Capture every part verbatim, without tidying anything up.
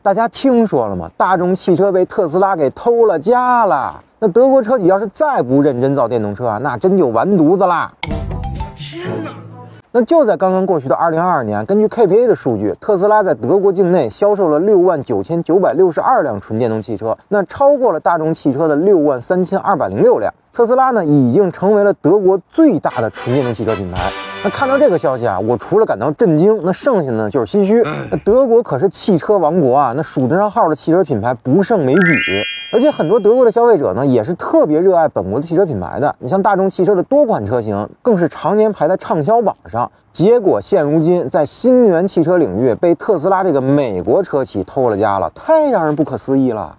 大家听说了吗？大众汽车被特斯拉给偷了家了。那德国车企要是再不认真造电动车啊，那真就完犊子啦！天哪！那就在刚刚过去的二零二二年，根据 K P A 的数据，特斯拉在德国境内销售了六万九千九百六十二辆纯电动汽车，那超过了大众汽车的六万三千二百零六辆。特斯拉呢，已经成为了德国最大的纯电动汽车品牌。那看到这个消息啊，我除了感到震惊，那剩下的呢就是唏嘘。那德国可是汽车王国啊，那数得上号的汽车品牌不胜枚举。而且很多德国的消费者呢，也是特别热爱本国的汽车品牌的。你像大众汽车的多款车型，更是常年排在畅销榜上。结果现如今在新能源汽车领域被特斯拉这个美国车企偷了家了，太让人不可思议了。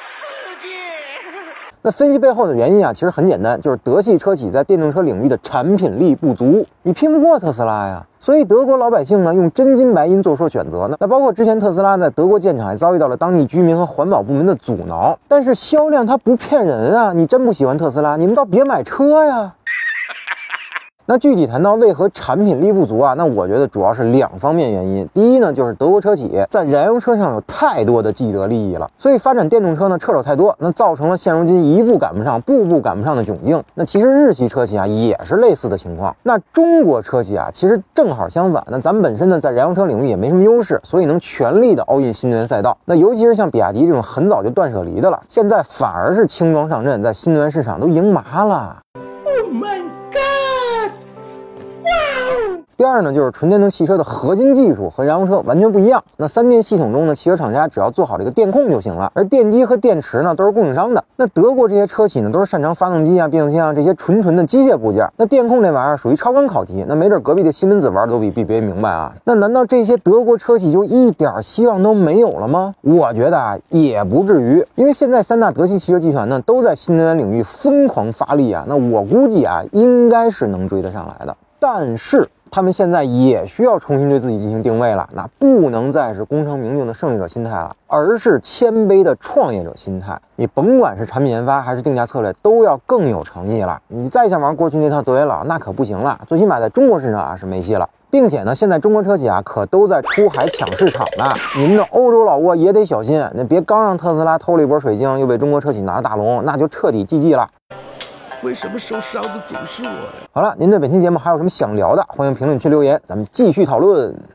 那分析背后的原因啊，其实很简单，就是德系车企在电动车领域的产品力不足，你拼不过特斯拉呀。所以德国老百姓呢，用真金白银做出选择呢。那包括之前特斯拉在德国建厂，也遭遇到了当地居民和环保部门的阻挠。但是销量它不骗人啊，你真不喜欢特斯拉，你们倒别买车呀。那具体谈到为何产品力不足啊，那我觉得主要是两方面原因。第一呢，就是德国车企在燃油车上有太多的既得利益了，所以发展电动车呢掣手太多，那造成了现如今一步赶不上，步步赶不上的窘境。那其实日系车企啊也是类似的情况。那中国车企啊其实正好相反，那咱们本身呢在燃油车领域也没什么优势，所以能全力的 all in 新能源赛道。那尤其是像比亚迪这种很早就断舍离的了，现在反而是轻装上阵，在新能源市场都赢麻了。Oh my god！第二呢，就是纯电动汽车的核心技术和燃油车完全不一样。那三电系统中呢，汽车厂家只要做好这个电控就行了，而电机和电池呢都是供应商的。那德国这些车企呢，都是擅长发动机啊、变速箱啊这些纯纯的机械部件。那电控这玩意儿属于超纲考题，那没准隔壁的西门子玩的都比 B B A 明白啊。那难道这些德国车企就一点希望都没有了吗？我觉得啊，也不至于，因为现在三大德系汽车集团呢都在新能源领域疯狂发力啊。那我估计啊，应该是能追得上来的。但是他们现在也需要重新对自己进行定位了，那不能再是功成名就的胜利者心态了，而是谦卑的创业者心态。你甭管是产品研发还是定价策略，都要更有诚意了。你再想玩过去那套德元老，那可不行了，最起码在中国市场啊是没戏了。并且呢，现在中国车企啊可都在出海抢市场呢，你们的欧洲老挝也得小心，那别刚让特斯拉偷了一波水晶，又被中国车企拿了大龙，那就彻底 G G 了。 为什么受伤的总是我呀？ 好了，您对本期节目还有什么想聊的，欢迎评论区留言，咱们继续讨论。